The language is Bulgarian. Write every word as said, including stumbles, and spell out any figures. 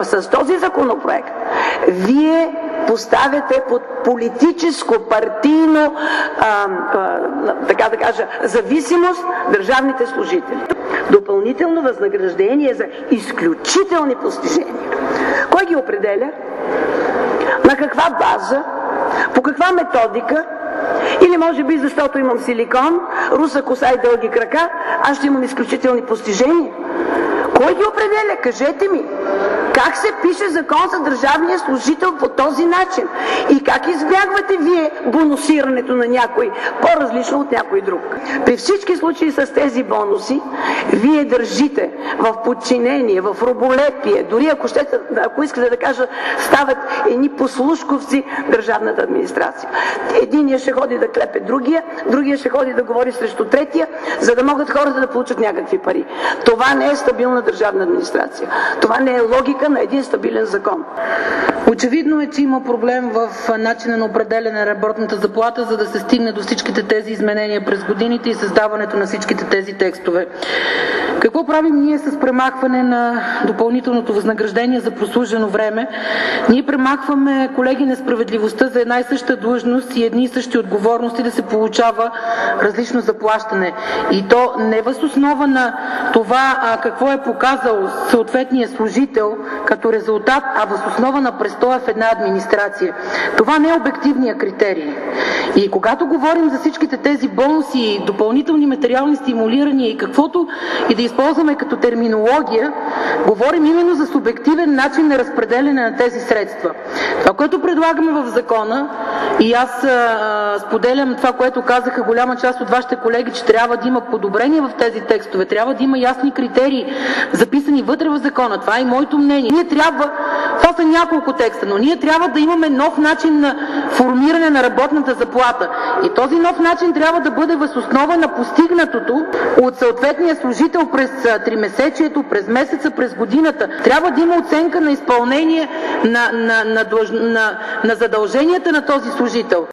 С този законопроект вие поставяте под политическо, партийно, а, а, така да кажа, зависимост държавните служители. Допълнително възнаграждение за изключителни постижения. Кой ги определя? На каква база? По каква методика? Или може би защото имам силикон, руса коса и дълги крака, аз ще имам изключителни постижения? Кой ги определя? Кажете ми. Как се пише закон за държавния служител по този начин? И как избягвате вие бонусирането на някой по-различно от някой друг? При всички случаи с тези бонуси, вие държите в подчинение, в роболепие, дори ако, щете, ако искате да кажа, стават едни послушковци държавната администрация. Единият ще ходи да клепе другия, другия ще ходи да говори срещу третия, за да могат хората да получат някакви пари. Това не е стабилна държавна администрация. Това не е логика на един стабилен закон. Очевидно е, че има проблем в начина на определяне на работната заплата, за да се стигне до всичките тези изменения през годините и създаването на всичките тези текстове. Какво правим ние с премахване на допълнителното възнаграждение за прослужено време? Ние премахваме, колеги, несправедливостта за една и съща длъжност и едни и същи отговорности да се получава различно заплащане. И то не въз основа на това а, какво е показал съответния служител като резултат, а въз основа на престоя в една администрация. Това не е обективният критерий. И когато говорим за всичките тези бонуси, допълнителни материални стимулирания и каквото и да използваме като терминология, говорим именно за субективен начин на разпределяне на тези средства. Това, което предлагаме в закона, и аз а, споделям това, което казаха голяма част от вашите колеги, че трябва да има подобрение в тези текстове, трябва да има ясни критерии, записани вътре в закона. Това е и моето мнение. Ние трябва, това са няколко текста, но ние трябва да имаме нов начин на формиране на работната заплата. И този нов начин трябва да бъде въз основа на постигнатото от съответния служител през тримесечието, през месеца, през годината. Трябва да има оценка на изпълнение на, на, на, на, на задълженията на този служител.